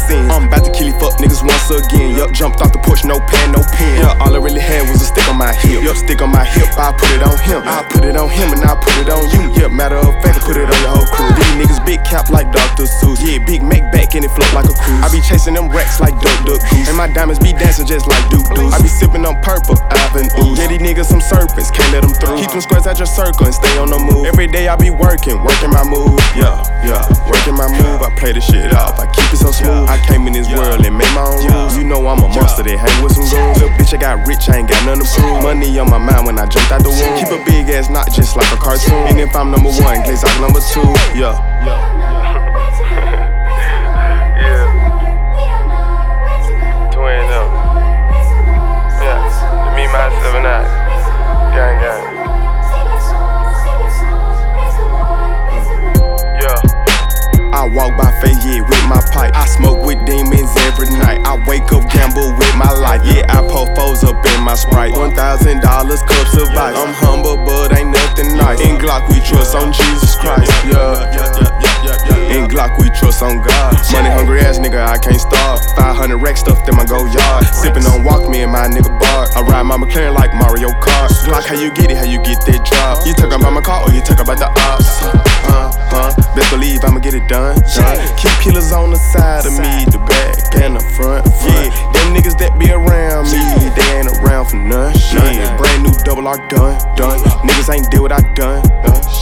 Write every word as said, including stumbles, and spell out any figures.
sin. I'm about to kill you fuck niggas once again. Yup, jumped off the porch, no pen, no pen. Yeah, all I really had was a stick on my hip. Yup, stick on my hip, I put it on him. I put it on him and I put it on you. Yeah, matter of fact, I put it on your whole crew. These niggas big cap like Doctor Seuss. Yeah, big make back and it float like a cruise. I be chasing them racks like Duck Duck Goose. And my diamonds be dancing just like Duke Deuce. I be sipping on purple, Ivan Ooze. Yeah, these niggas some serpents, can't let them through. Keep them squares out your circle and stay on the move. Every day I be working, working my move. Yeah, yeah, working my move. I play the shit off, I keep it so smooth. I came in this world and made my own rules. You know I'm a monster that hang with some goons. Little bitch, I got rich, I ain't got nothing to prove. Money on my mind when I jumped out the womb. Keep a big ass knot just like a cartoon. And if I'm number one, Glaze like number two. Yeah, yeah. I walk by faith, yeah, with my pipe. I smoke with demons every night. I wake up, gamble with my life. Yeah, I pour foes up in my Sprite. One thousand dollars cups of ice. I'm humble, but ain't nothing nice. In Glock, we trust on Jesus Christ. Yeah, in Glock, we trust on God. Money hungry ass nigga, I can't starve. five hundred racks stuffed in my go yard. Sippin' on Walk, me and my nigga bar. I ride my McLaren like Mario Kart. Glock, how you get it, how you get that drop? You talk about my car or you talk about the ops? Uh, uh, best believe I'ma get it done. done. Keep killers on the side of me, the back and the front. Yeah, them niggas that be around me, they ain't around for none. Yeah, brand new double R done, done. Niggas ain't did what I done. Uh,